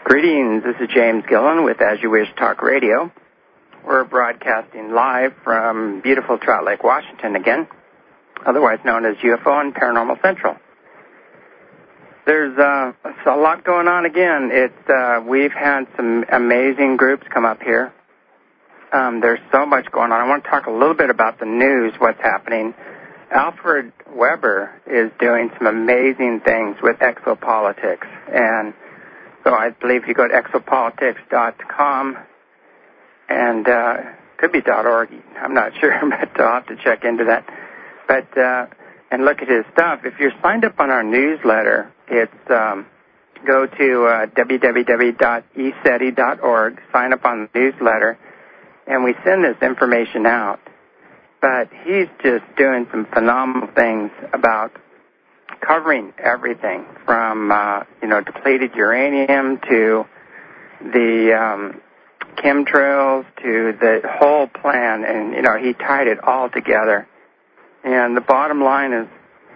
Greetings, this is James Gillen with As You Wish Talk Radio. We're broadcasting live from beautiful Trout Lake, Washington again, otherwise known as UFO and Paranormal Central. There's a lot going on again. We've had some amazing groups come up here. There's so much going on. I want to talk a little bit about the news, what's happening. Alfred Weber is doing some amazing things with exopolitics, and so I believe if you go to exopolitics.com, and could be .org, I'm not sure, but I'll have to check into that. But and look at his stuff. If you're signed up on our newsletter, it's go to www.eseti.org, sign up on the newsletter, and we send this information out. But he's just doing some phenomenal things about covering everything from, depleted uranium to the chemtrails to the whole plan. And, he tied it all together. And the bottom line is,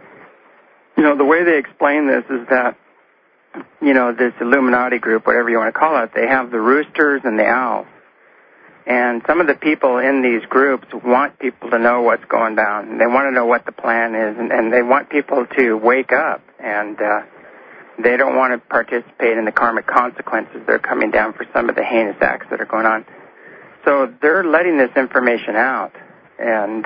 the way they explain this is that, this Illuminati group, whatever you want to call it, they have the roosters and the owls. And some of the people in these groups want people to know what's going down. They want to know what the plan is, and they want people to wake up. And they don't want to participate in the karmic consequences that are coming down for some of the heinous acts that are going on. So they're letting this information out, and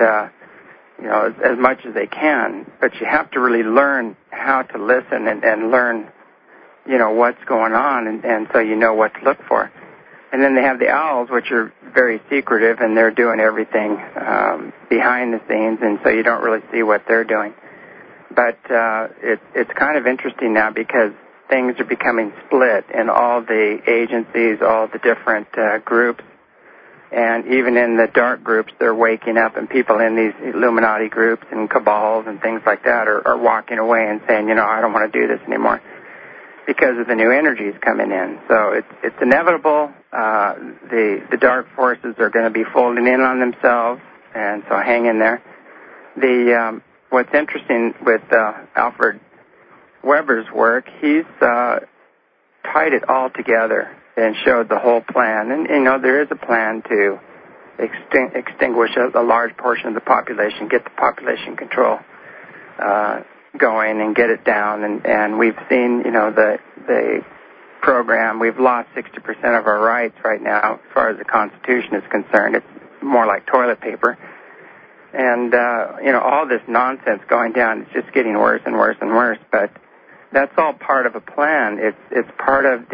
as much as they can. But you have to really learn how to listen and learn, what's going on, and so you know what to look for. And then they have the owls, which are very secretive, and they're doing everything behind the scenes, and so you don't really see what they're doing. But it's kind of interesting now because things are becoming split in all the agencies, all the different groups, and even in the dark groups, they're waking up, and people in these Illuminati groups and cabals and things like that are walking away and saying, I don't want to do this anymore, because of the new energies coming in. So it's inevitable. The dark forces are going to be folding in on themselves, and so hang in there. What's interesting with Alfred Weber's work, he's tied it all together and showed the whole plan. And, there is a plan to extinguish a large portion of the population, get the population control going and get it down, and we've seen, the program. We've lost 60% of our rights right now as far as the Constitution is concerned. It's more like toilet paper. And, all this nonsense going down, it's just getting worse and worse and worse, but that's all part of a plan. It's part of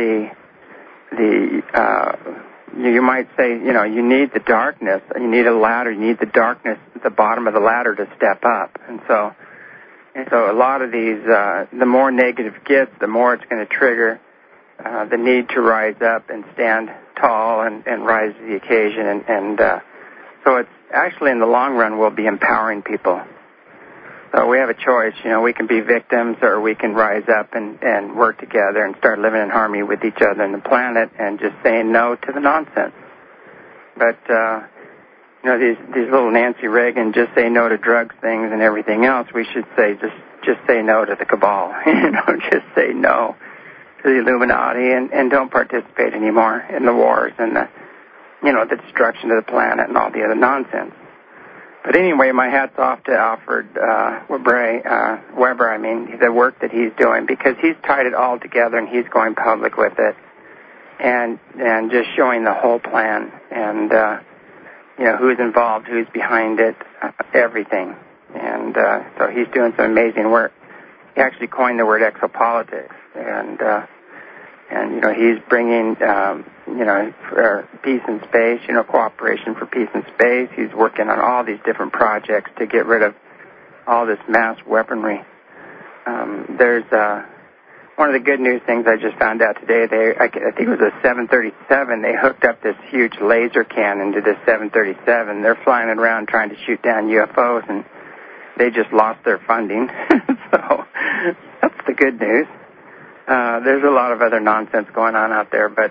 you might say, you need the darkness, you need a ladder, you need the darkness at the bottom of the ladder to step up. And so a lot of these, the more negative gets, the more it's going to trigger the need to rise up and stand tall and rise to the occasion. And so it's actually, in the long run, will be empowering people. So we have a choice. We can be victims, or we can rise up and work together and start living in harmony with each other and the planet and just saying no to the nonsense. But these little Nancy Reagan just say no to drugs things and everything else, we should say just say no to the cabal. Just say no to the Illuminati and don't participate anymore in the wars and the destruction of the planet and all the other nonsense. But anyway, my hat's off to Alfred Weber, the work that he's doing, because he's tied it all together and he's going public with it and just showing the whole plan and who's involved, who's behind it, everything. And so he's doing some amazing work. He actually coined the word exopolitics, and he's bringing for peace in space, cooperation for peace in space. He's working on all these different projects to get rid of all this mass weaponry. There's one of the good news things I just found out today. I think it was a 737. They hooked up this huge laser cannon to this 737. They're flying it around trying to shoot down UFOs, and they just lost their funding. So that's the good news. There's a lot of other nonsense going on out there, but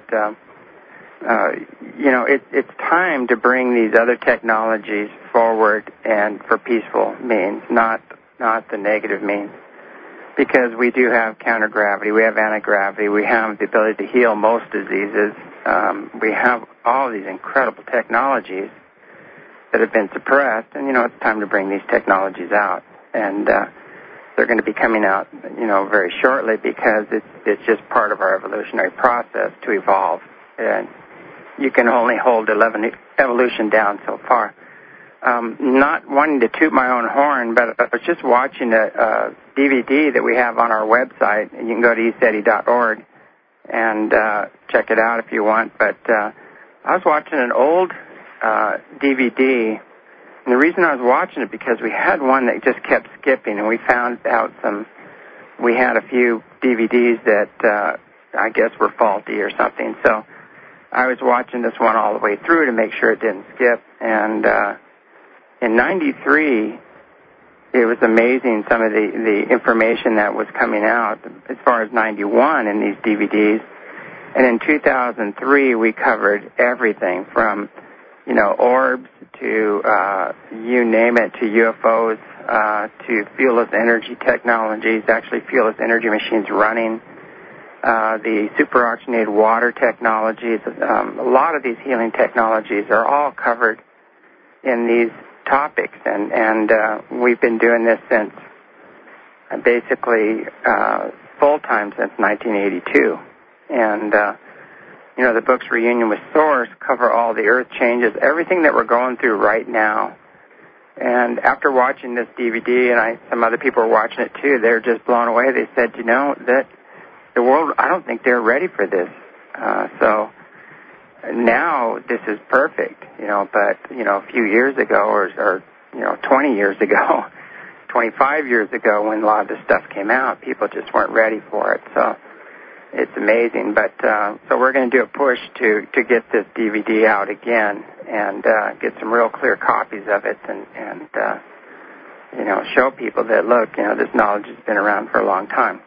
it's time to bring these other technologies forward and for peaceful means, not the negative means. because we do have counter-gravity, we have anti-gravity, we have the ability to heal most diseases. We have all these incredible technologies that have been suppressed, and, it's time to bring these technologies out. And they're going to be coming out, very shortly, because it's just part of our evolutionary process to evolve. And you can only hold evolution down so far. Not wanting to toot my own horn, but I was just watching a DVD that we have on our website, and you can go to ECETI.org and check it out if you want. But I was watching an old DVD, and the reason I was watching it because we had one that just kept skipping, and we found out we had a few DVDs that I guess were faulty or something. So I was watching this one all the way through to make sure it didn't skip, and in 93, it was amazing some of the information that was coming out as far as 91 in these DVDs. And in 2003, we covered everything from, orbs to, you name it, to UFOs, to fuelless energy technologies, actually fuelless energy machines running, the superoxygenated water technologies. A lot of these healing technologies are all covered in these topics, and we've been doing this since basically full-time since 1982. And, the books Reunion with Source cover all the earth changes, everything that we're going through right now. And after watching this DVD, and some other people are watching it too, they're just blown away. They said, that the world, I don't think they're ready for this. So now this is perfect, but, a few years ago or 20 years ago, 25 years ago when a lot of this stuff came out, people just weren't ready for it. So it's amazing. But so we're going to do a push to get this DVD out again and get some real clear copies of it and show people that, look, this knowledge has been around for a long time.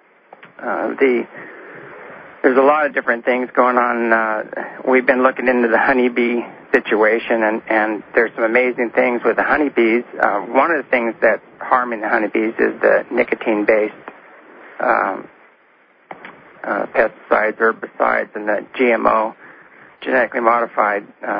There's a lot of different things going on. We've been looking into the honeybee situation, and there's some amazing things with the honeybees. One of the things that's harming the honeybees is the nicotine-based pesticides, herbicides, and the GMO, genetically modified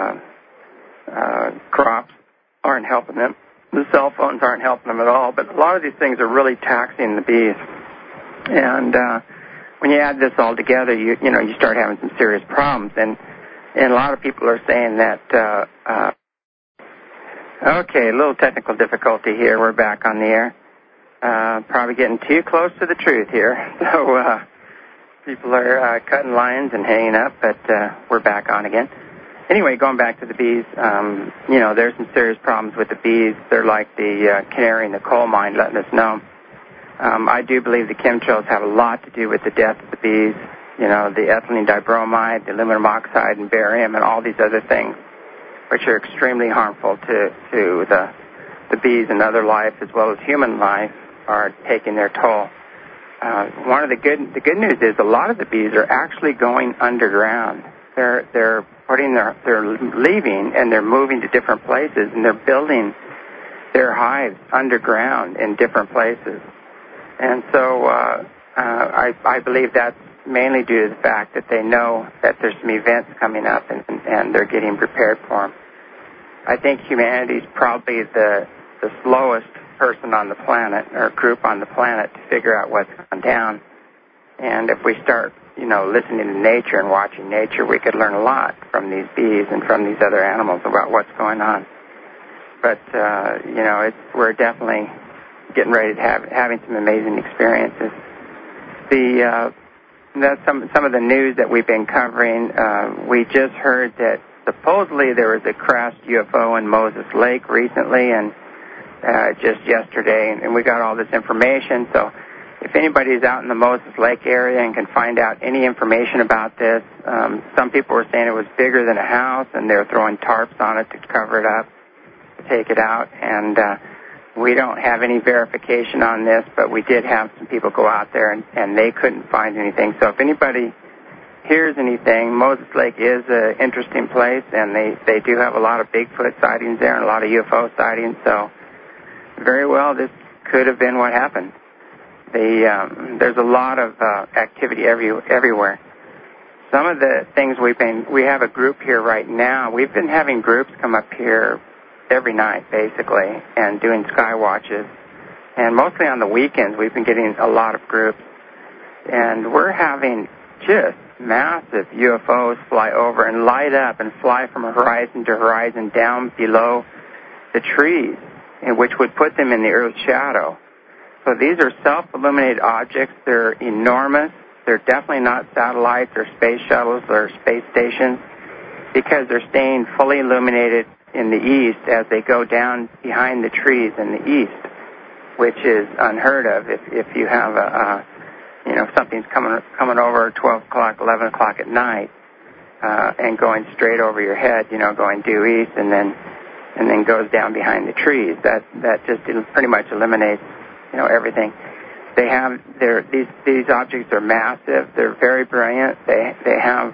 crops aren't helping them. The cell phones aren't helping them at all, but a lot of these things are really taxing the bees. And when you add this all together, you start having some serious problems. And a lot of people are saying that, okay, a little technical difficulty here. We're back on the air. Probably getting too close to the truth here. So people are cutting lines and hanging up, but we're back on again. Anyway, going back to the bees, there's some serious problems with the bees. They're like the canary in the coal mine, letting us know. I do believe the chemtrails have a lot to do with the death of the bees, the ethylene dibromide, the aluminum oxide, and barium, and all these other things, which are extremely harmful to the bees and other life, as well as human life, are taking their toll. One of the good news is a lot of the bees are actually going underground. They're leaving and they're moving to different places, and they're building their hives underground in different places. And so I believe that's mainly due to the fact that they know that there's some events coming up, and they're getting prepared for them. I think humanity's probably the slowest person on the planet, or group on the planet, to figure out what's gone down. And if we start, listening to nature and watching nature, we could learn a lot from these bees and from these other animals about what's going on. But, we're definitely getting ready to having some amazing experiences. That's some of the news that we've been covering. We just heard that supposedly there was a crashed UFO in Moses Lake recently, and just yesterday, and we got all this information. So if anybody's out in the Moses Lake area and can find out any information about this, some people were saying it was bigger than a house, and they're throwing tarps on it to cover it up, to take it out, and we don't have any verification on this, but we did have some people go out there, and they couldn't find anything. So if anybody hears anything, Moses Lake is an interesting place, and they do have a lot of Bigfoot sightings there and a lot of UFO sightings, so very well this could have been what happened. There's a lot of activity everywhere. Some of the things we have a group here right now. We've been having groups come up here every night, basically, and doing sky watches. And mostly on the weekends, we've been getting a lot of groups. And we're having just massive UFOs fly over and light up and fly from horizon to horizon down below the trees, and which would put them in the Earth's shadow. So these are self-illuminated objects. They're enormous. They're definitely not satellites or space shuttles or space stations, because they're staying fully illuminated in the east as they go down behind the trees in the east, which is unheard of. If you have something's coming over 12 o'clock, 11 o'clock at night, and going straight over your head, going due east, and then goes down behind the trees. That just pretty much eliminates, everything. These objects are massive. They're very brilliant. They have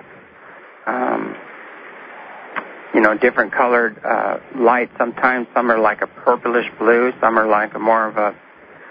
different colored light. Sometimes some are like a purplish blue. Some are like more of a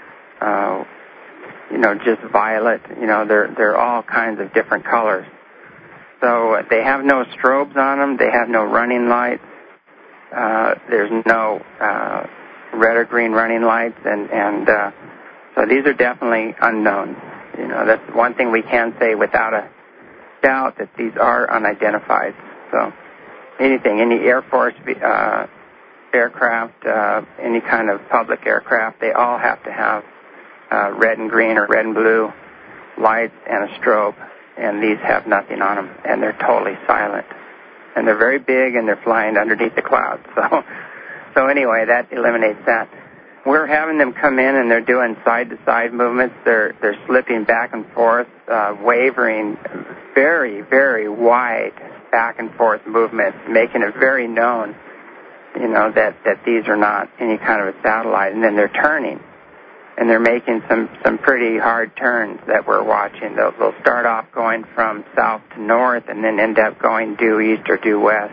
just violet. They're all kinds of different colors. So they have no strobes on them. They have no running lights. There's no red or green running lights, and so these are definitely unknown. That's one thing we can say without a doubt, that these are unidentified. So any Air Force aircraft, any kind of public aircraft, they all have to have red and green or red and blue lights and a strobe, and these have nothing on them, and they're totally silent. And they're very big, and they're flying underneath the clouds. So anyway, that eliminates that. We're having them come in, and they're doing side-to-side movements. They're slipping back and forth, wavering, very, very wide back and forth movements, making it very known, that these are not any kind of a satellite. And then they're turning, and they're making some pretty hard turns that we're watching. They'll start off going from south to north, and then end up going due east or due west.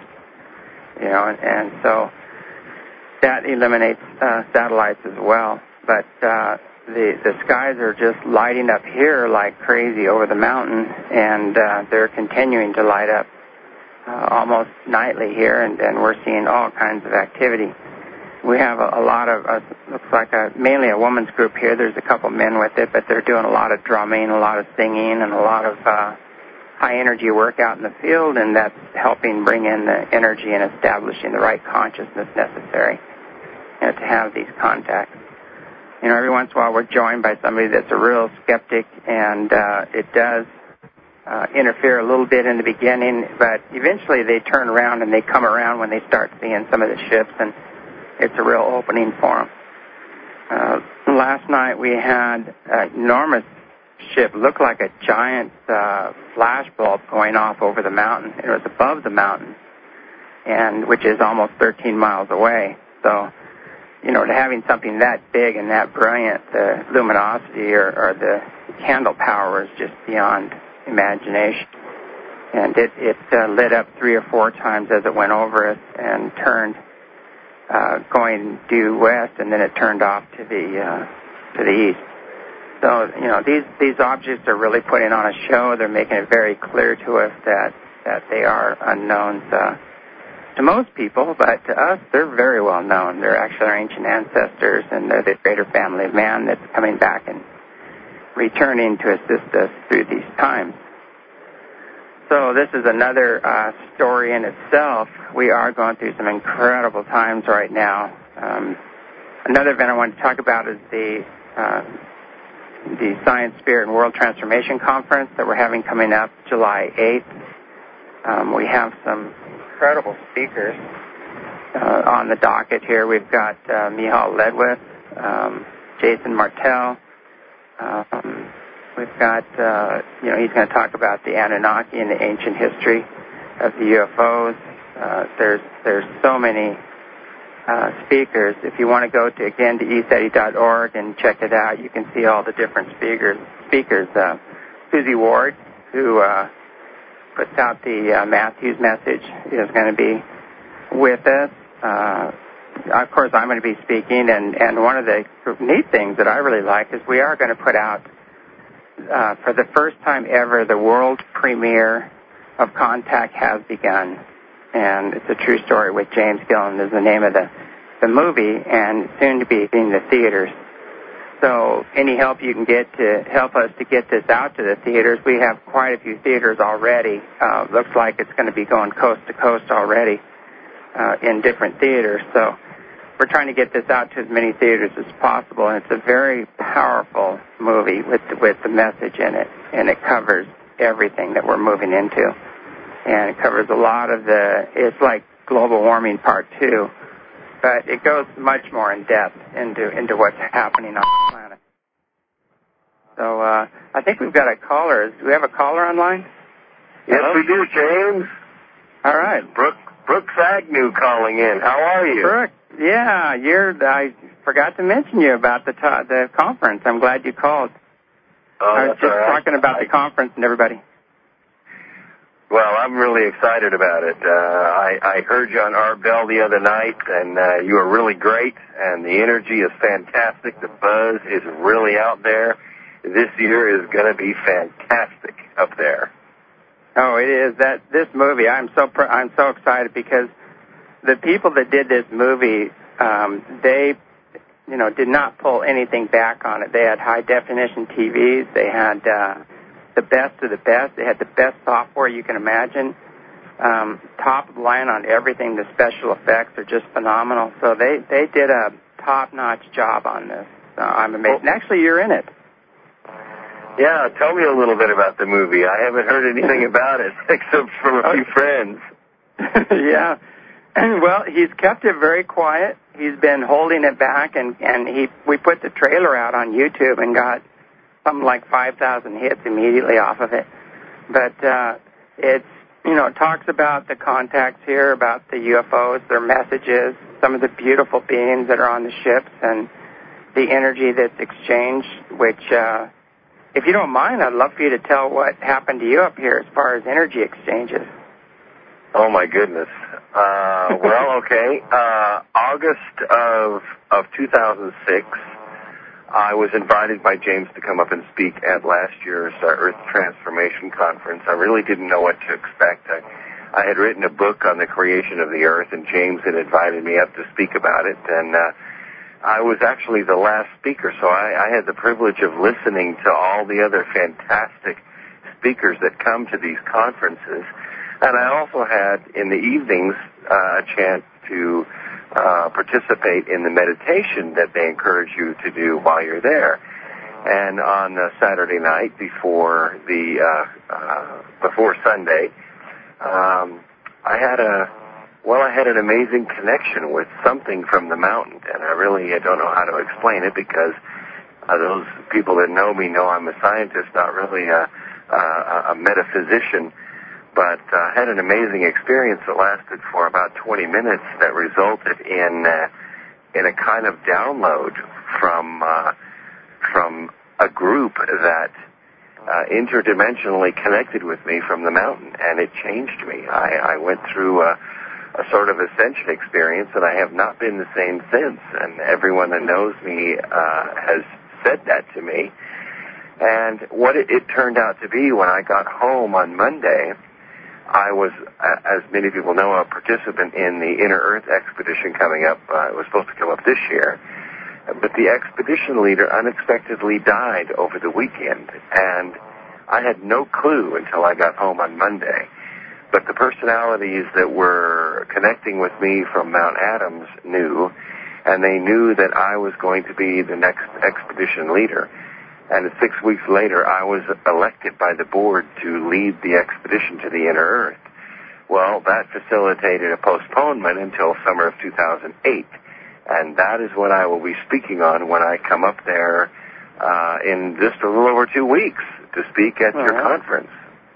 And so that eliminates satellites as well. But the skies are just lighting up here like crazy over the mountain, and they're continuing to light up almost nightly here, and we're seeing all kinds of activity. We have a lot of, looks like mainly a woman's group here. There's a couple men with it, but they're doing a lot of drumming, a lot of singing, and a lot of high-energy work out in the field, and that's helping bring in the energy and establishing the right consciousness necessary to have these contacts. Every once in a while we're joined by somebody that's a real skeptic, and it does interfere a little bit in the beginning, but eventually they turn around and they come around when they start seeing some of the ships, and it's a real opening for them. Last night we had an enormous ship, looked like a giant flash bulb going off over the mountain. It was above the mountain, and which is almost 13 miles away. So, to having something that big and that brilliant, the luminosity or the candle power is just beyond imagination. And it lit up 3 or 4 times as it went over us and turned going due west, and then it turned off to the east. So, these objects are really putting on a show. They're making it very clear to us that they are unknowns to most people, but to us, they're very well known. They're actually our ancient ancestors, and they're the greater family of man that's coming back and returning to assist us through these times. So this is another story in itself. We are going through some incredible times right now. Another event I want to talk about is the Science, Spirit, and World Transformation Conference that we're having coming up July 8th. We have some incredible speakers on the docket here. We've got Michal Ledwith, Jason Martell. We've got, he's going to talk about the Anunnaki and the ancient history of the UFOs. There's so many speakers. If you want to go to ESETI.org and check it out, you can see all the different speakers. Susie Ward, who puts out the Matthews message, is going to be with us. of course, I'm going to be speaking, and one of the neat things that I really like is we are going to put out, for the first time ever, the world premiere of Contact has begun. And it's a true story with James Gillen is the name of the movie, and soon to be in the theaters. So any help you can get to help us to get this out to the theaters, we have quite a few theaters already. Looks like it's going to be going coast to coast already in different theaters. So we're trying to get this out to as many theaters as possible, and it's a very powerful movie with the message in it, and it covers everything that we're moving into. And it covers a lot of it's like global warming part 2, but it goes much more in depth into what's happening on the planet. So I think we've got a caller. Do we have a caller online? Yes, we do, James. All right. Brooks Agnew calling in. How are you? Brooks, yeah, I forgot to mention you about the conference. I'm glad you called. I was just talking about the conference and everybody. Well, I'm really excited about it. I heard you on Art Bell the other night, and you were really great, and the energy is fantastic. The buzz is really out there. This year is going to be fantastic up there. Oh, it is. This movie, I'm so excited because the people that did this movie, they, did not pull anything back on it. They had high definition TVs. They had the best of the best. They had the best software you can imagine. Top of the line on everything. The special effects are just phenomenal. So they did a top-notch job on this. I'm amazed. And actually, you're in it. Yeah, tell me a little bit about the movie. I haven't heard anything about it except from a few friends. Yeah. Well, he's kept it very quiet. He's been holding it back, and we put the trailer out on YouTube and got something like 5,000 hits immediately off of it. But it talks about the contacts here, about the UFOs, their messages, some of the beautiful beings that are on the ships, and the energy that's exchanged, which, if you don't mind, I'd love for you to tell what happened to you up here as far as energy exchanges. Oh, my goodness. Well, okay. August of 2006, I was invited by James to come up and speak at last year's Earth Transformation Conference. I really didn't know what to expect. I had written a book on the creation of the Earth, and James had invited me up to speak about it, and I was actually the last speaker, so I had the privilege of listening to all the other fantastic speakers that come to these conferences. And I also had, in the evenings, a chance to participate in the meditation that they encourage you to do while you're there. And on Saturday night before Sunday, I had an amazing connection with something from the mountain, and I don't know how to explain it because those people that know me know I'm a scientist, not really a metaphysician. But I had an amazing experience that lasted for about 20 minutes that resulted in a kind of download from a group that interdimensionally connected with me from the mountain, and it changed me. I went through a sort of ascension experience, and I have not been the same since. And everyone that knows me has said that to me. And what it turned out to be when I got home on Monday, I was, as many people know, a participant in the Inner Earth expedition coming up. It was supposed to come up this year. But the expedition leader unexpectedly died over the weekend, and I had no clue until I got home on Monday. But the personalities that were connecting with me from Mount Adams knew, and they knew that I was going to be the next expedition leader. And 6 weeks later, I was elected by the board to lead the expedition to the Inner Earth. Well, that facilitated a postponement until summer of 2008. And that is what I will be speaking on when I come up there in just a little over 2 weeks to speak at your conference.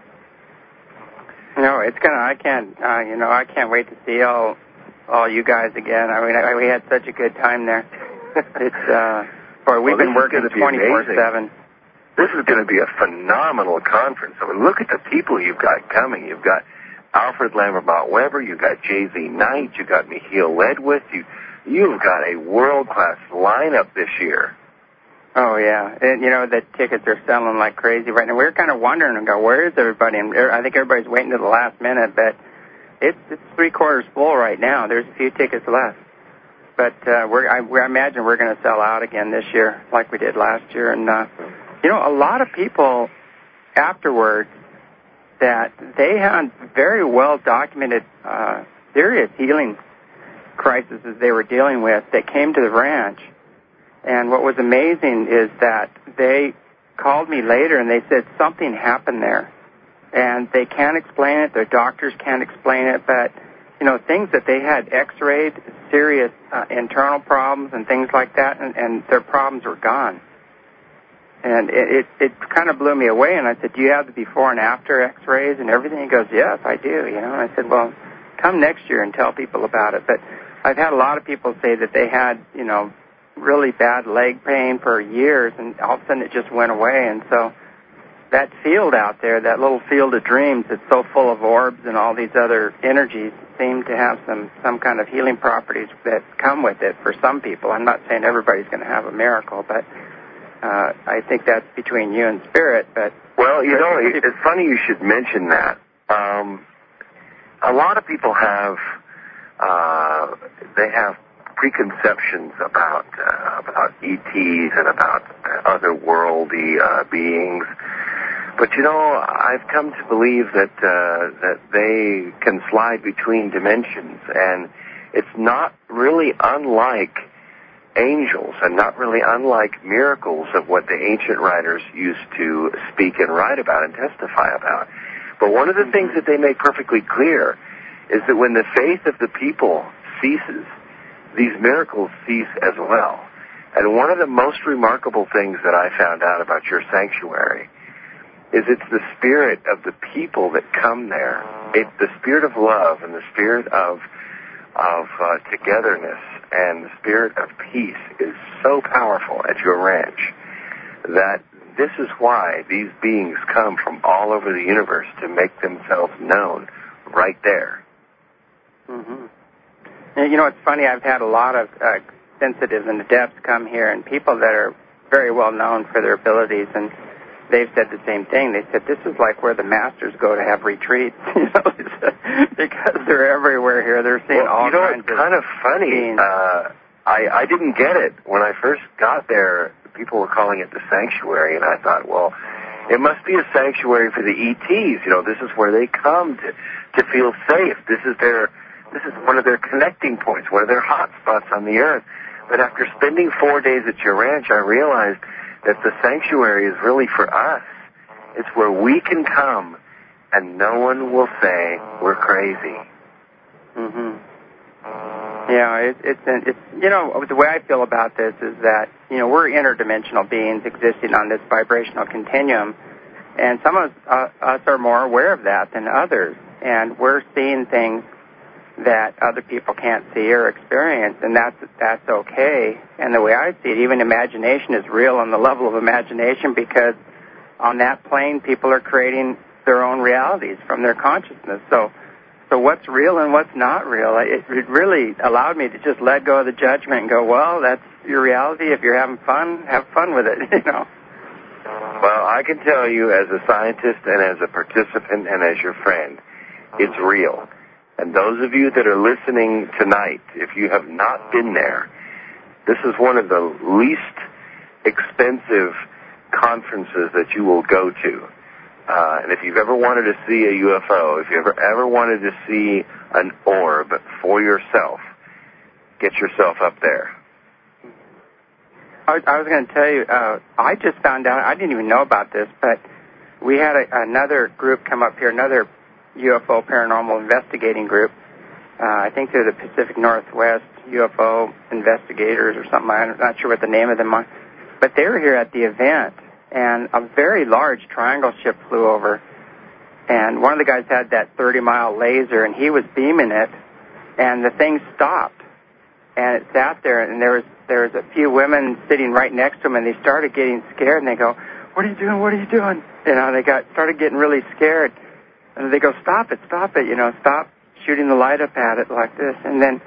No, I can't wait to see all you guys again. I mean, we had such a good time there. We've been working 24/7. This is going to be a phenomenal conference. I mean, look at the people you've got coming. You've got Alfred Lambert Weber, you've got J.Z. Knight, you've got Michiel Ledwith, you've got a world-class lineup this year. Oh, yeah. And, the tickets are selling like crazy right now. We're kind of wondering and go, where is everybody? And I think everybody's waiting to the last minute, but it's three-quarters full right now. There's a few tickets left. But I imagine we're going to sell out again this year like we did last year. And, a lot of people afterwards that they had very well-documented serious healing crises they were dealing with that came to the ranch. And what was amazing is that they called me later and they said something happened there. And they can't explain it, their doctors can't explain it, but, things that they had x-rayed, serious internal problems and things like that, and their problems were gone. And it kind of blew me away, and I said, do you have the before and after x-rays and everything? He goes, yes, I do, And I said, well, come next year and tell people about it. But I've had a lot of people say that they had, really bad leg pain for years, and all of a sudden it just went away. And so that field out there, that little field of dreams that's so full of orbs and all these other energies, seem to have some kind of healing properties that come with it for some people. I'm not saying everybody's going to have a miracle, but I think that's between you and Spirit. But well, it's funny you should mention that. A lot of people have preconceptions about ETs and about otherworldly beings, but I've come to believe that they can slide between dimensions, and it's not really unlike angels and not really unlike miracles of what the ancient writers used to speak and write about and testify about. But one of the things that they make perfectly clear is that when the faith of the people ceases, these miracles cease as well. And one of the most remarkable things that I found out about your sanctuary is it's the spirit of the people that come there. It's the spirit of love and the spirit of togetherness and the spirit of peace is so powerful at your ranch that this is why these beings come from all over the universe to make themselves known right there. Mm-hmm. And, it's funny, I've had a lot of sensitives and adepts come here, and people that are very well known for their abilities, and they've said the same thing. They said, this is like where the masters go to have retreats, because they're everywhere here. They're seeing all kinds of it's kind of funny. I didn't get it. When I first got there, people were calling it the sanctuary, and I thought, well, it must be a sanctuary for the ETs. This is where they come to feel safe. This is one of their connecting points, one of their hot spots on the earth. But after spending 4 days at your ranch, I realized that the sanctuary is really for us. It's where we can come and no one will say we're crazy. Mhm. Yeah, it's the way I feel about this is that, we're interdimensional beings existing on this vibrational continuum, and some of us are more aware of that than others, and we're seeing things that other people can't see or experience, and that's okay. And the way I see it, even imagination is real on the level of imagination, because on that plane, people are creating their own realities from their consciousness. So what's real and what's not real? It really allowed me to just let go of the judgment and go, well, that's your reality. If you're having fun, have fun with it, Well, I can tell you as a scientist and as a participant and as your friend, it's real. And those of you that are listening tonight, if you have not been there, this is one of the least expensive conferences that you will go to. And if you've ever wanted to see a UFO, if you ever wanted to see an orb for yourself, get yourself up there. I was going to tell you, I just found out, I didn't even know about this, but we had another group come up here, another UFO paranormal investigating group. I think they're the Pacific Northwest UFO investigators or something. I'm not sure what the name of them are. But they were here at the event, and a very large triangle ship flew over. And one of the guys had that 30-mile laser, and he was beaming it, and the thing stopped. And it sat there, and there was a few women sitting right next to him, and they started getting scared, and they go, "What are you doing? What are you doing?" They started getting really scared. And they go, stop it, stop shooting the light up at it like this. And then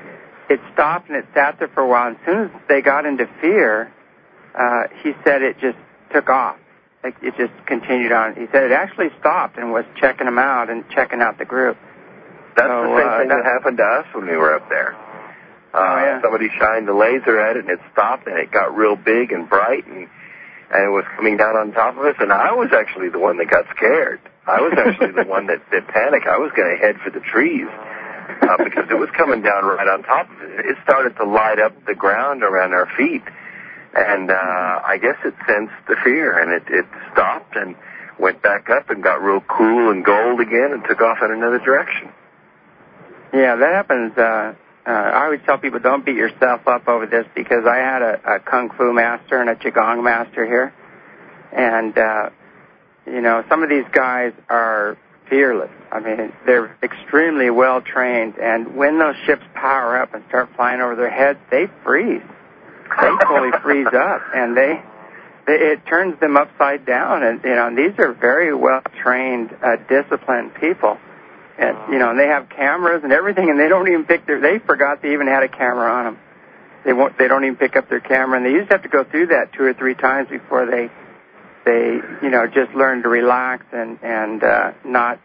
it stopped and it sat there for a while. And as soon as they got into fear, he said it just took off. Like it just continued on. He said it actually stopped and was checking them out and checking out the group. That's the same thing that happened to us when we were up there. Somebody shined the laser at it, and it stopped, and it got real big and bright, and it was coming down on top of us, and I was actually the one that got scared. I was actually the one that panicked. I was going to head for the trees because it was coming down right on top of it. It started to light up the ground around our feet, and I guess it sensed the fear, and it stopped and went back up and got real cool and gold again and took off in another direction. Yeah, that happens. I always tell people don't beat yourself up over this because I had a Kung Fu master and a Qigong master here. And, some of these guys are fearless. I mean, they're extremely well trained. And when those ships power up and start flying over their heads, they freeze. They fully freeze up. And it turns them upside down. And, these are very well trained, disciplined people. And, and they have cameras and everything, and they don't even they forgot they even had a camera on them. They don't even pick up their camera, and they used to have to go through that 2 or 3 times before they just learn to relax and not,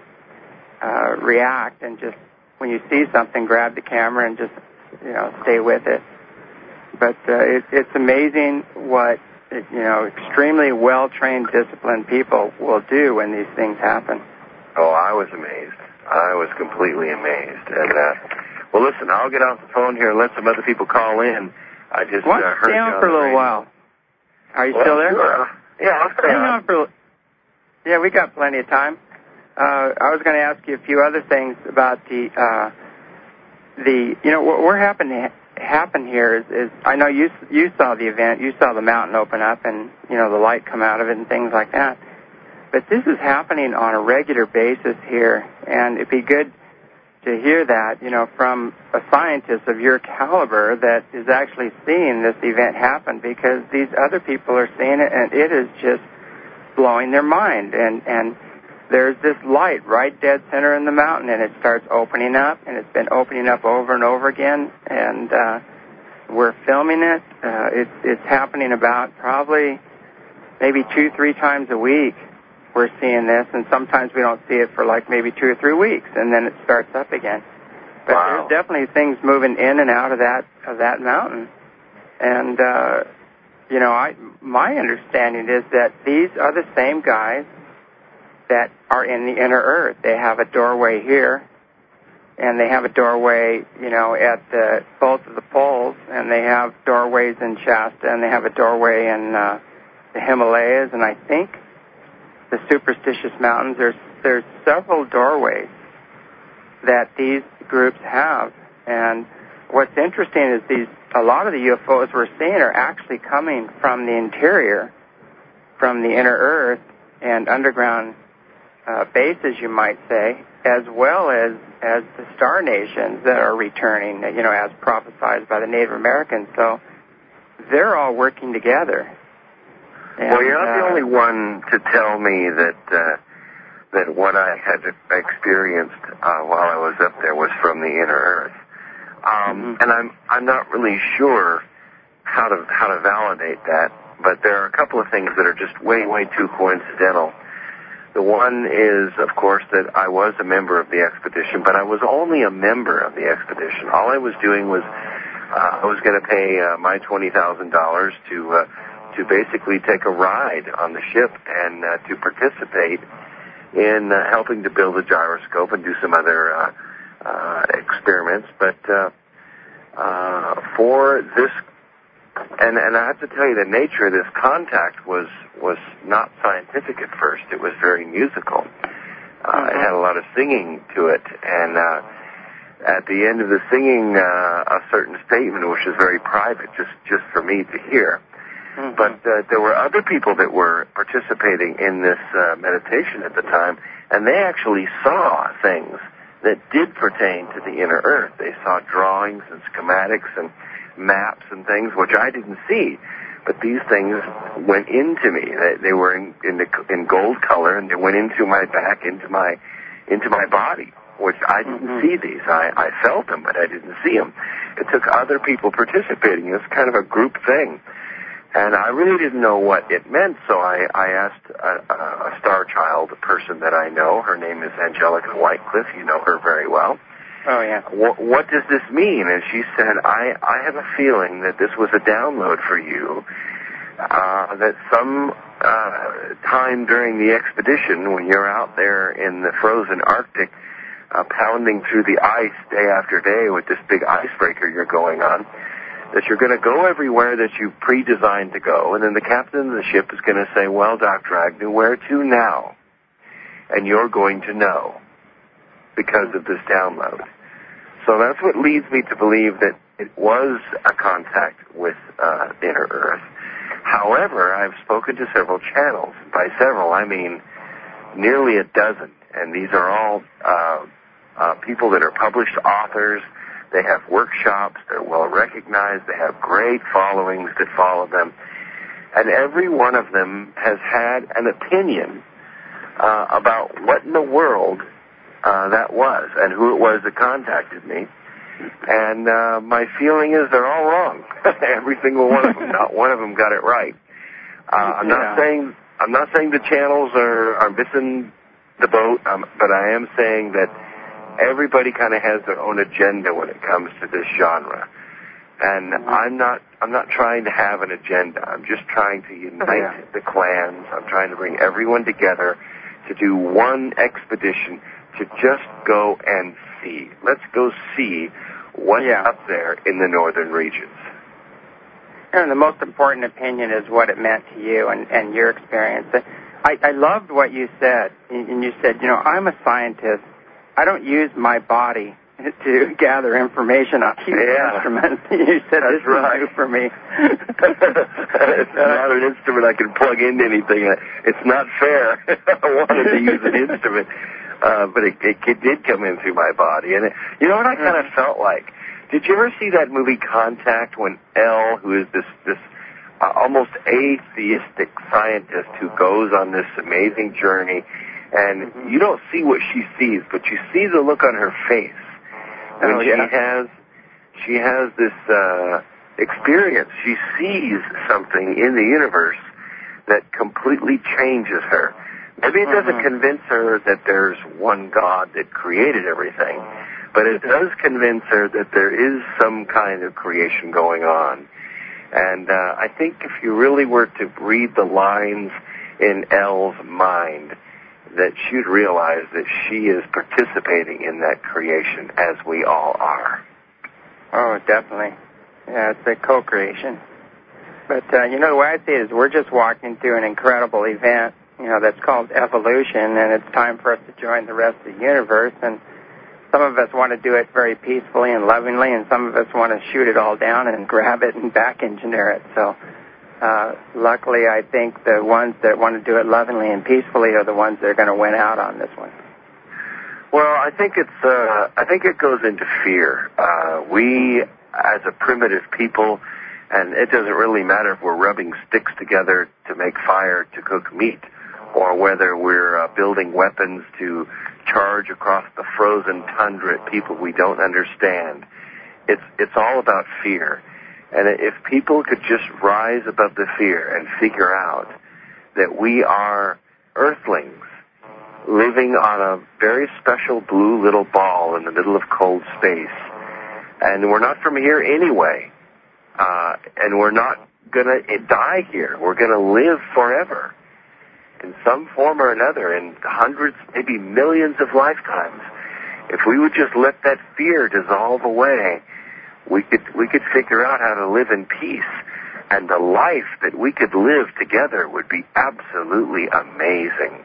react, and just, when you see something, grab the camera and just, stay with it. But it's amazing what, extremely well-trained, disciplined people will do when these things happen. Oh, I was amazed. I was completely amazed. And, well, listen, I'll get off the phone here and let some other people call in. I just heard you stay on for a little while. Are you still there? Sure. Yeah, I'll stay on. Yeah, we got plenty of time. I was going to ask you a few other things about what we're happen here is I know you saw the event, you saw the mountain open up and, the light come out of it and things like that. But this is happening on a regular basis here, and it'd be good to hear that, from a scientist of your caliber that is actually seeing this event happen, because these other people are seeing it, and it is just blowing their mind. And there's this light right dead center in the mountain, and it starts opening up, and it's been opening up over and over again, and we're filming it. It's happening about probably maybe 2-3 times a week. We're seeing this, and sometimes we don't see it for like maybe 2 or 3 weeks, and then it starts up again. But There's definitely things moving in and out of that mountain. And my understanding is that these are the same guys that are in the inner earth. They have a doorway here, and they have a doorway, at both of the poles, and they have doorways in Shasta, and they have a doorway in the Himalayas, and I think the Superstitious Mountains. There's several doorways that these groups have, and what's interesting is a lot of the UFOs we're seeing are actually coming from the interior, from the inner earth and underground bases, you might say, as well as the star nations that are returning, as prophesied by the Native Americans. So they're all working together. And, well, you're not the only one to tell me that what I had experienced while I was up there was from the inner earth, and I'm not really sure how to validate that. But there are a couple of things that are just way too coincidental. The one is, of course, that I was a member of the expedition, but I was only a member of the expedition. All I was doing was I was going to pay my $20,000 to basically take a ride on the ship and to participate in helping to build a gyroscope and do some other experiments. But for this, and I have to tell you, the nature of this contact was not scientific at first. It was very musical. It had a lot of singing to it, and at the end of the singing, a certain statement which was very private, just for me to hear. But there were other people that were participating in this meditation at the time, and they actually saw things that did pertain to the inner earth. They saw drawings and schematics and maps and things which I didn't see, but these things went into me. They were in gold color, and they went into my back, into my body. which I didn't see these. I felt them, but I didn't see them. It took other people participating. It's kind of a group thing. And I really didn't know what it meant, so I asked a star child, a person that I know. Her name is Angelica Whitecliffe. You know her very well. Oh, yeah. What does this mean? And she said, I have a feeling that this was a download for you, that some time during the expedition, when you're out there in the frozen Arctic, pounding through the ice day after day with this big icebreaker you're going on, that you're going to go everywhere that you pre-designed to go, and then the captain of the ship is going to say, well, Dr. Agnew, where to now? And you're going to know because of this download. So that's what leads me to believe that it was a contact with inner Earth. However, I've spoken to several channels. By several, I mean nearly a dozen. And these are all people that are published authors. They have workshops. They're well recognized. They have great followings that follow them. And every one of them has had an opinion about what in the world that was and who it was that contacted me. And my feeling is they're all wrong. Every single one of them. Not one of them got it right. I'm not saying the channels are missing the boat, but I am saying that everybody kind of has their own agenda when it comes to this genre. And I'm not trying to have an agenda. I'm just trying to unite the clans. I'm trying to bring everyone together to do one expedition to just go and see. Let's go see what's up there in the northern regions. And the most important opinion is what it meant to you and your experience. I loved what you said. And you said, I'm a scientist. I don't use my body to gather information on instruments. You said this is new for me. It's not an instrument I can plug into anything. It's not fair. I wanted to use an instrument, but it did come in through my body. And you know what I kind of felt like? Did you ever see that movie Contact when Elle, who is this almost atheistic scientist who goes on this amazing journey, and you don't see what she sees, but you see the look on her face when she has this experience. She sees something in the universe that completely changes her. Maybe it doesn't convince her that there's one God that created everything, but it does convince her that there is some kind of creation going on. And I think if you really were to read the lines in Elle's mind, that she'd realize that she is participating in that creation as we all are. Oh, definitely. Yeah, it's a co-creation. But, the way I see it is we're just walking through an incredible event, that's called evolution, and it's time for us to join the rest of the universe. And some of us want to do it very peacefully and lovingly, and some of us want to shoot it all down and grab it and back engineer it. So luckily, I think the ones that want to do it lovingly and peacefully are the ones that are going to win out on this one. Well, I think it goes into fear. We, as a primitive people, and it doesn't really matter if we're rubbing sticks together to make fire to cook meat, or whether we're building weapons to charge across the frozen tundra at people we don't understand. It's all about fear. And if people could just rise above the fear and figure out that we are earthlings living on a very special blue little ball in the middle of cold space, and we're not from here anyway, and we're not going to die here. We're going to live forever in some form or another, in hundreds, maybe millions of lifetimes. If we would just let that fear dissolve away, we could figure out how to live in peace, and the life that we could live together would be absolutely amazing.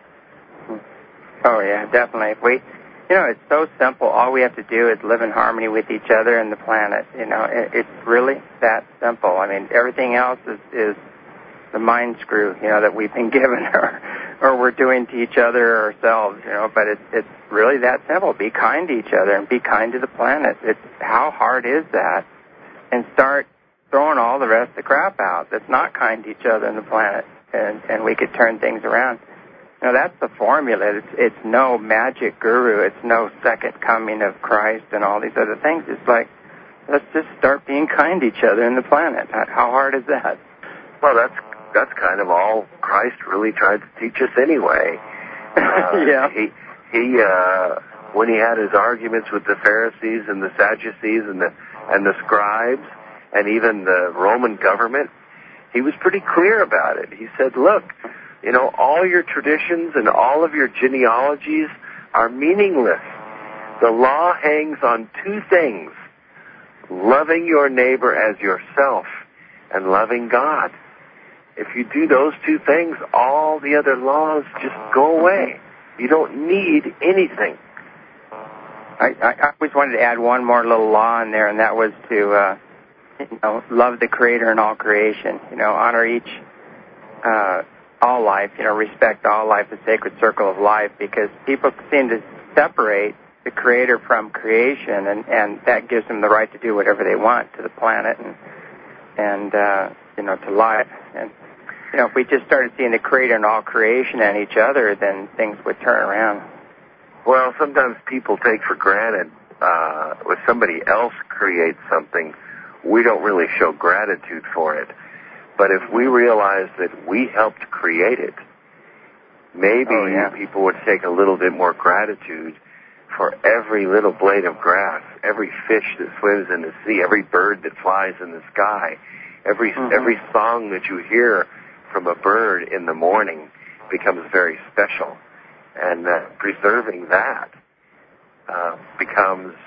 Oh yeah, definitely. It's so simple. All we have to do is live in harmony with each other and the planet. It's really that simple. I mean, everything else is the mind screw, that we've been given or we're doing to each other or ourselves, but it's really that simple. Be kind to each other and be kind to the planet. How hard is that? And start throwing all the rest of the crap out that's not kind to each other and the planet, and we could turn things around. that's the formula. It's no magic guru. It's no second coming of Christ and all these other things. It's like, let's just start being kind to each other in the planet. How hard is that? Well, that's kind of all Christ really tried to teach us anyway. Yeah. He when he had his arguments with the Pharisees and the Sadducees and the scribes and even the Roman government, he was pretty clear about it. He said, look, all your traditions and all of your genealogies are meaningless. The law hangs on two things: loving your neighbor as yourself and loving God. If you do those two things, all the other laws just go away. You don't need anything. I always wanted to add one more little law in there, and that was to love the Creator and all creation. Honor each, all life. Respect all life, the sacred circle of life, because people seem to separate the Creator from creation, and that gives them the right to do whatever they want to the planet and to life. And if we just started seeing the Creator and all creation and each other, then things would turn around. Well, sometimes people take for granted when somebody else creates something, we don't really show gratitude for it. But if we realize that we helped create it, maybe people would take a little bit more gratitude for every little blade of grass, every fish that swims in the sea, every bird that flies in the sky, every song that you hear from a bird in the morning becomes very special. And preserving that becomes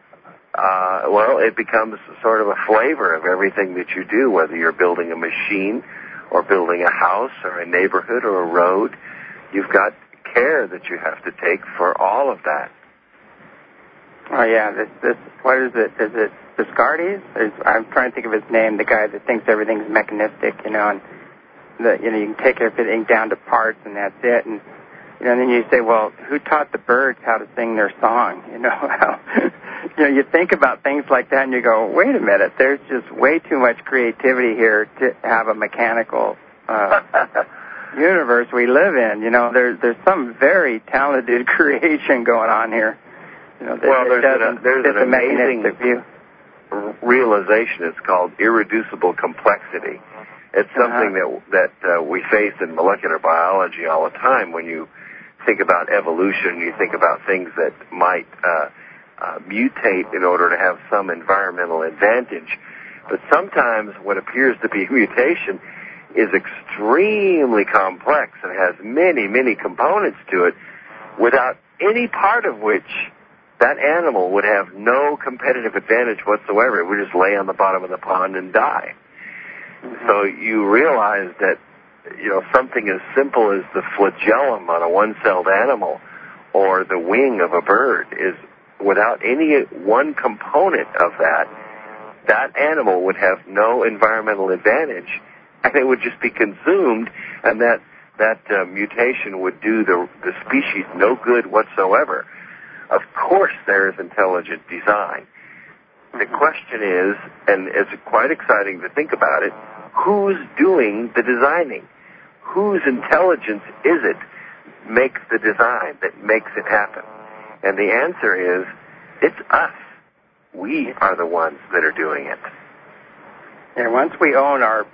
sort of a flavor of everything that you do, whether you're building a machine or building a house or a neighborhood or a road. You've got care that you have to take for all of that. Oh, yeah. This what is it? Is it Biscartes? I'm trying to think of his name, the guy that thinks everything's mechanistic, and you can take everything down to parts and that's it. And then you say, well, who taught the birds how to sing their song? You think about things like that and you go, wait a minute, there's just way too much creativity here to have a mechanical universe we live in. There's some very talented creation going on here. There's an amazing view. realization. It's called irreducible complexity. It's something that we face in molecular biology all the time. When you think about evolution, you think about things that might mutate in order to have some environmental advantage. But sometimes what appears to be mutation is extremely complex and has many, many components to it, without any part of which that animal would have no competitive advantage whatsoever. It would just lay on the bottom of the pond and die. So you realize that, something as simple as the flagellum on a one-celled animal or the wing of a bird is, without any one component of that animal would have no environmental advantage, and it would just be consumed, and that mutation would do the species no good whatsoever. Of course there is intelligent design. The question is, and it's quite exciting to think about it, who's doing the designing? Whose intelligence is it makes the design, that makes it happen? And the answer is, it's us. We are the ones that are doing it. Yeah, once we own our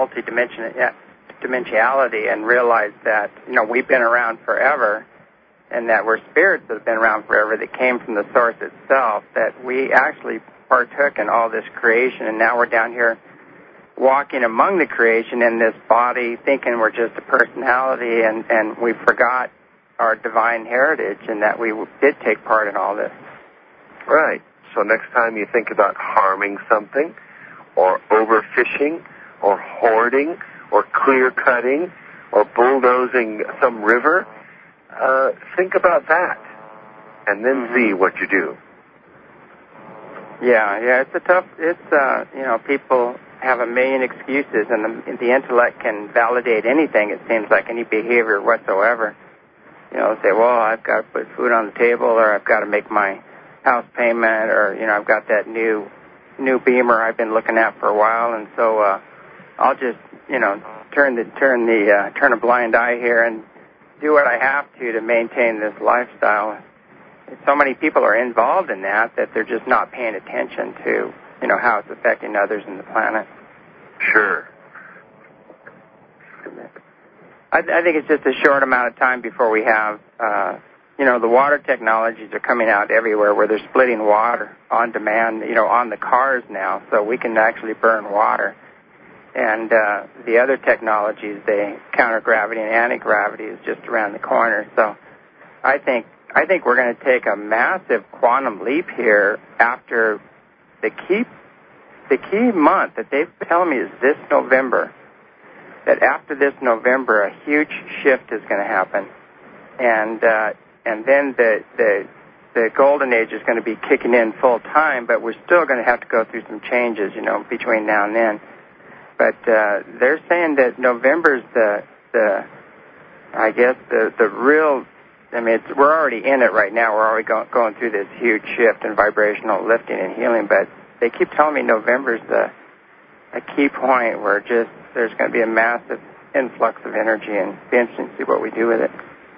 multidimensionality and realize that, we've been around forever, and that we're spirits that have been around forever that came from the source itself, that we actually partook in all this creation, and now we're down here walking among the creation in this body, thinking we're just a personality, and we forgot our divine heritage and that we did take part in all this. Right. So next time you think about harming something, or overfishing, or hoarding, or clear-cutting, or bulldozing some river, think about that, and then see what you do. Yeah, people have a million excuses, and the intellect can validate anything, it seems like, any behavior whatsoever. Say, well, I've got to put food on the table, or I've got to make my house payment, or, I've got that new Beamer I've been looking at for a while, and so I'll just, turn a blind eye here, and do what I have to maintain this lifestyle. So many people are involved in that they're just not paying attention to, how it's affecting others in the planet. Sure. I think it's just a short amount of time before we have, the water technologies are coming out everywhere where they're splitting water on demand, on the cars now, so we can actually burn water. And the other technologies, the counter-gravity and anti-gravity, is just around the corner. So I think we're going to take a massive quantum leap here after the key month that they've been telling me is this November. That after this November, a huge shift is going to happen, and then the golden age is going to be kicking in full time. But we're still going to have to go through some changes, between now and then. But they're saying that November's the real. I mean, we're already in it right now. We're already going through this huge shift in vibrational lifting and healing. But they keep telling me November's a key point where there's going to be a massive influx of energy, and it'll be interesting to see what we do with it.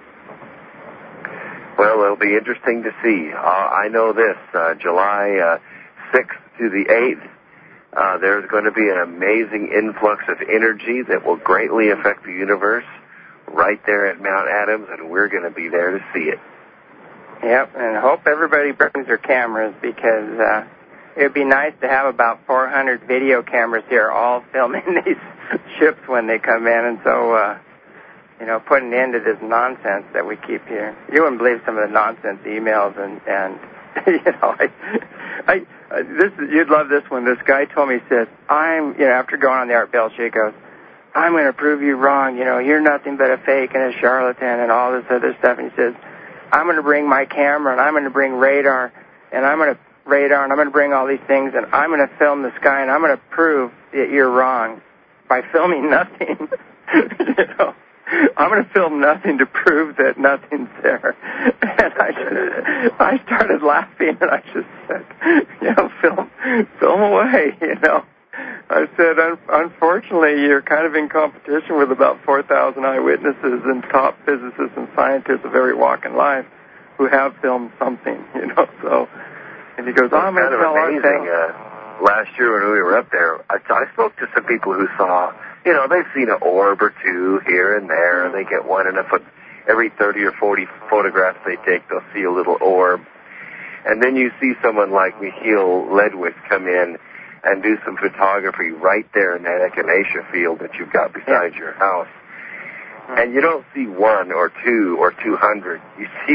Well, it'll be interesting to see. I know this, July 6th to the 8th, there's going to be an amazing influx of energy that will greatly affect the universe right there at Mount Adams, and we're going to be there to see it. Yep, and I hope everybody brings their cameras, because it would be nice to have about 400 video cameras here all filming these ships when they come in, and so, put an end to this nonsense that we keep here. You wouldn't believe some of the nonsense emails, and you'd love this one. This guy told me, he said, after going on the Art Bell show, he goes, I'm going to prove you wrong. You're nothing but a fake and a charlatan and all this other stuff. And he says, I'm going to bring my camera, and I'm going to bring radar, and I'm going to bring all these things, and I'm going to film the sky, and I'm going to prove that you're wrong by filming nothing. I'm going to film nothing to prove that nothing's there. And I started laughing, and I just said, film away, I said, unfortunately, you're kind of in competition with about 4,000 eyewitnesses and top physicists and scientists of every walk in life who have filmed something, so... And he goes, I'm kind of amazing. Last year when we were up there, I spoke to some people who saw, they've seen an orb or two here and there, and they get one in a foot. Every 30 or 40 photographs they take, they'll see a little orb. And then you see someone like Michiel Ledwith come in and do some photography right there in that echinacea field that you've got beside your house. And you don't see one or two or 200. You see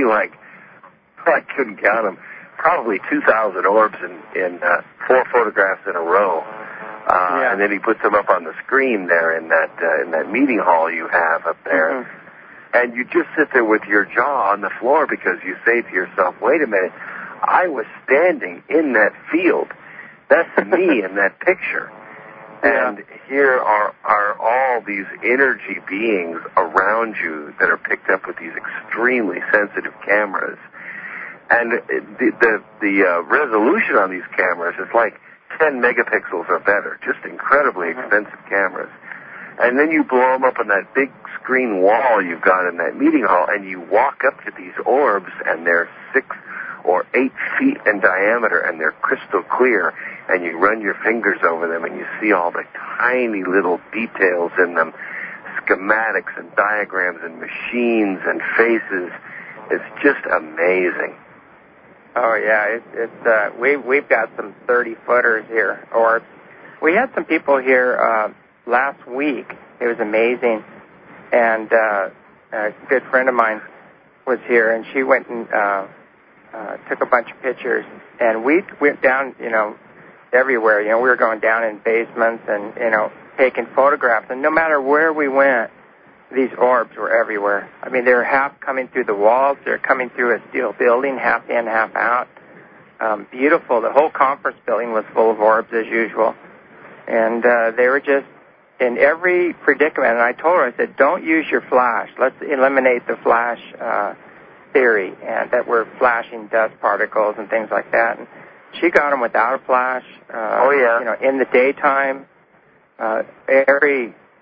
I couldn't count them, probably 2,000 orbs in 4 photographs in a row. And then he puts them up on the screen there in that meeting hall you have up there. Mm-hmm. And you just sit there with your jaw on the floor because you say to yourself, wait a minute, I was standing in that field. That's me in that picture. And here are all these energy beings around you that are picked up with these extremely sensitive cameras. And the resolution on these cameras is like 10 megapixels or better, just incredibly expensive cameras. And then you blow them up on that big screen wall you've got in that meeting hall, and you walk up to these orbs, and they're 6 or 8 feet in diameter, and they're crystal clear, and you run your fingers over them, and you see all the tiny little details in them, schematics and diagrams and machines and faces. It's just amazing. Oh yeah, we've got some 30-footers here. Or we had some people here last week. It was amazing, and a good friend of mine was here, and she went and took a bunch of pictures. And we went down, everywhere. We were going down in basements and taking photographs. And no matter where we went, these orbs were everywhere. I mean, they were half coming through the walls. They're coming through a steel building, half in, half out. Beautiful. The whole conference building was full of orbs as usual. And they were just in every predicament. And I told her, I said, don't use your flash. Let's eliminate the flash theory, and that we're flashing dust particles and things like that. And she got them without a flash. In the daytime, every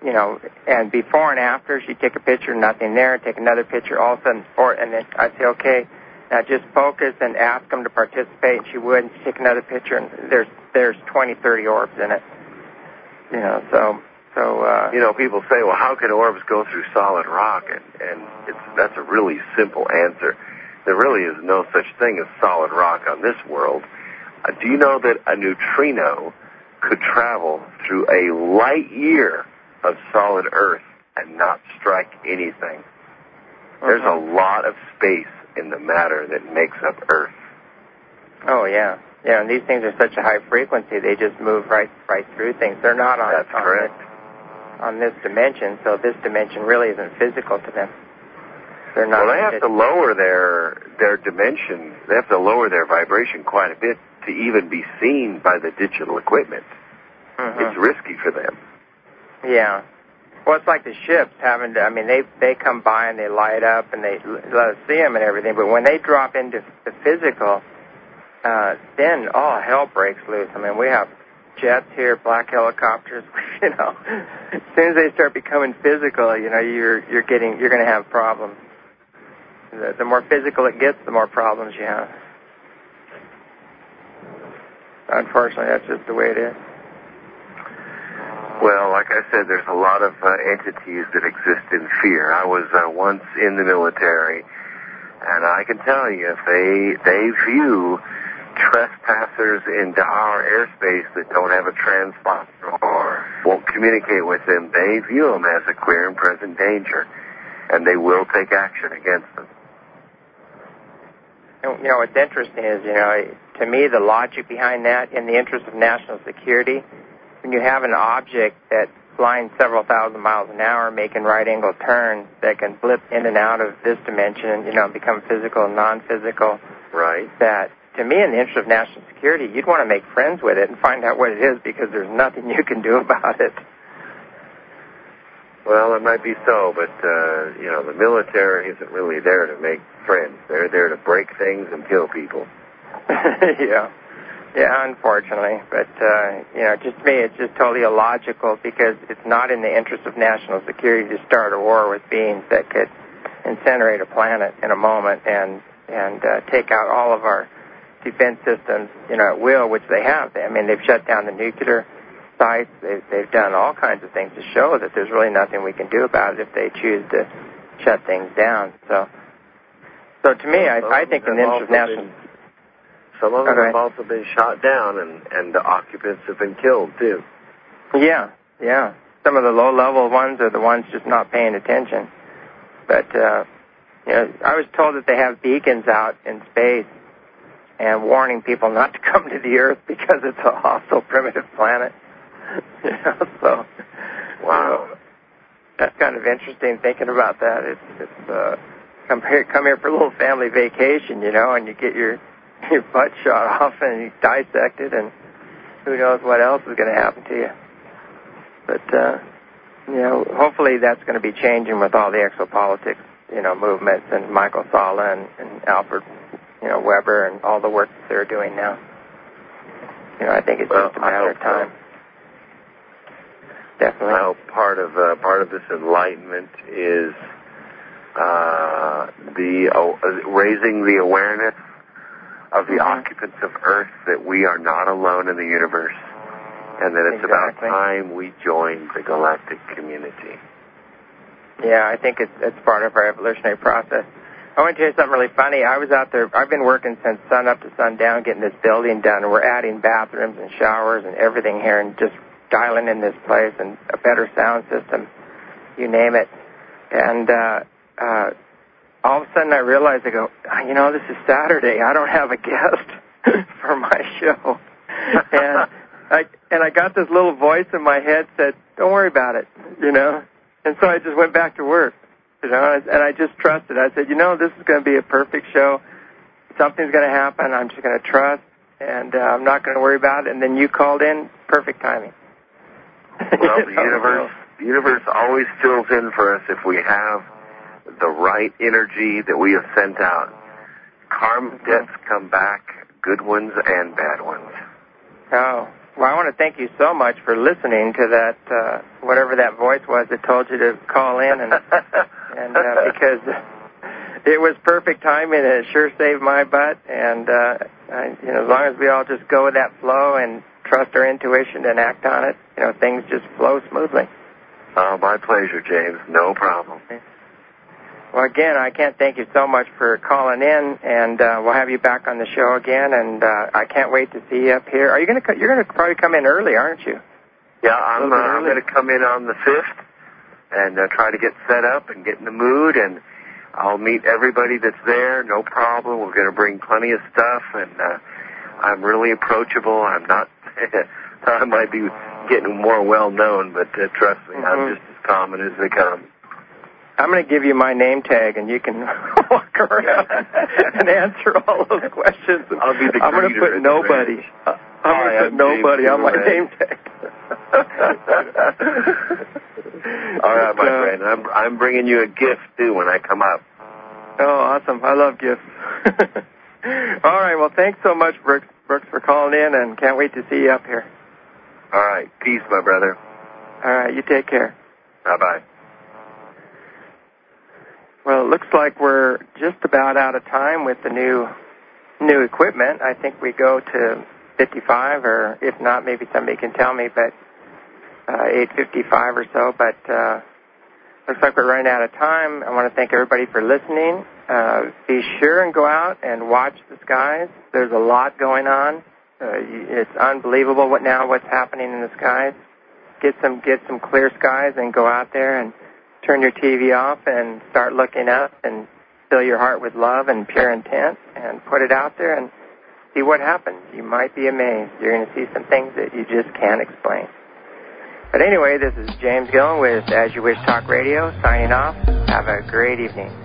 and before and after, she'd take a picture, nothing there, take another picture, all of a sudden, and then I'd say, okay, now just focus and ask them to participate, and she would, and she'd take another picture, and there's 20, 30 orbs in it. People say, well, how can orbs go through solid rock? And that's a really simple answer. There really is no such thing as solid rock on this world. Do you know that a neutrino could travel through a light year of solid Earth and not strike anything? There's a lot of space in the matter that makes up Earth. Oh, yeah. Yeah, and these things are such a high frequency, they just move right through things. They're not on this dimension, so this dimension really isn't physical to them. They're not. Well, they have to lower their dimension. They have to lower their vibration quite a bit to even be seen by the digital equipment. It's risky for them. Yeah. Well, it's like the ships having to, they come by and they light up and they let us see them and everything, but when they drop into the physical, then all hell breaks loose. We have jets here, black helicopters, As soon as they start becoming physical, you're going to have problems. The more physical it gets, the more problems you have. Unfortunately, that's just the way it is. Well, like I said, there's a lot of entities that exist in fear. I was once in the military, and I can tell you, if they view trespassers into our airspace that don't have a transponder or won't communicate with them, they view them as a clear and present danger, and they will take action against them. What's interesting is, to me, the logic behind that, in the interest of national security, when you have an object that's flying several thousand miles an hour, making right-angle turns that can blip in and out of this dimension, become physical and non-physical. Right. That, to me, in the interest of national security, you'd want to make friends with it and find out what it is, because there's nothing you can do about it. Well, it might be so, but, the military isn't really there to make friends. They're there to break things and kill people. Yeah, unfortunately. But, just to me, it's just totally illogical, because it's not in the interest of national security to start a war with beings that could incinerate a planet in a moment and take out all of our defense systems, at will, which they have. They've shut down the nuclear sites. They've done all kinds of things to show that there's really nothing we can do about it if they choose to shut things down. So to me, I think in the interest of national... Some of them have also been shot down, and the occupants have been killed, too. Yeah. Some of the low-level ones are the ones just not paying attention. But, I was told that they have beacons out in space and warning people not to come to the Earth because it's a hostile, primitive planet. Wow. That's kind of interesting thinking about that. It's come here for a little family vacation, and you get your butt shot off and you dissected, and who knows what else is going to happen to you. But, hopefully that's going to be changing with all the exopolitics, movements, and Michael Salla and Alfred, Weber, and all the work that they're doing now. I think it's just a matter of time. Definitely. Well, part of this enlightenment is raising the awareness of the occupants of Earth that we are not alone in the universe, and that it's about time we join the galactic community. Yeah, I think it's part of our evolutionary process. I want to tell you something really funny. I was out there. I've been working since sun up to sundown getting this building done, and we're adding bathrooms and showers and everything here, and just dialing in this place and a better sound system, you name it. And all of a sudden I realized, I go, this is Saturday. I don't have a guest for my show. And I got this little voice in my head said, don't worry about it, And so I just went back to work, and I just trusted. I said, this is going to be a perfect show. Something's going to happen. I'm just going to trust, and I'm not going to worry about it. And then you called in, perfect timing. Well, the universe always fills in for us if we have the right energy that we have sent out. Karma debts come back, good ones and bad ones. Oh, Well, I want to thank you so much for listening to that, whatever that voice was that told you to call in, and because it was perfect timing, and it sure saved my butt. And as long as we all just go with that flow and trust our intuition and act on it, things just flow smoothly. Oh, my pleasure, James. No problem. Well, again, I can't thank you so much for calling in, and we'll have you back on the show again. And I can't wait to see you up here. Are you going to? You're going to probably come in early, aren't you? Yeah, I'm going to come in on the 5th and try to get set up and get in the mood, and I'll meet everybody that's there. No problem. We're going to bring plenty of stuff, and I'm really approachable. I'm not. I might be getting more well known, but trust me, I'm just as common as they come. I'm going to give you my name tag, and you can walk around and answer all those questions. I'll be the greeter. I'm going to put nobody. I'm going to put nobody on my name tag. All right, my friend. I'm bringing you a gift, too, when I come up. Oh, awesome. I love gifts. All right. Well, thanks so much, Brooks, for calling in, and can't wait to see you up here. All right. Peace, my brother. All right. You take care. Bye-bye. Well, it looks like we're just about out of time with the new equipment. I think we go to 55, or if not, maybe somebody can tell me, but 8:55 or so. But looks like we're running out of time. I want to thank everybody for listening. Be sure and go out and watch the skies. There's a lot going on. It's unbelievable what's happening in the skies. Get some clear skies and go out there and turn your TV off and start looking up and fill your heart with love and pure intent and put it out there and see what happens. You might be amazed. You're going to see some things that you just can't explain. But anyway, this is James Gillen with As You Wish Talk Radio signing off. Have a great evening.